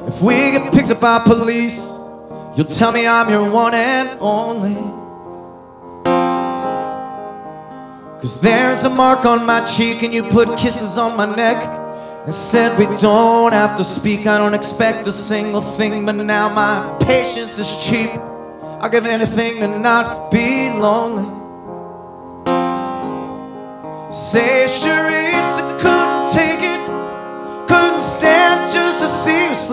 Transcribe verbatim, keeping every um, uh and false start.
If we get picked up by police, you'll tell me I'm your one and only. Cause there's a mark on my cheek and you put kisses on my neck and said we don't have to speak. I don't expect a single thing, but now my patience is cheap. I'll give anything to not be lonely. Say sure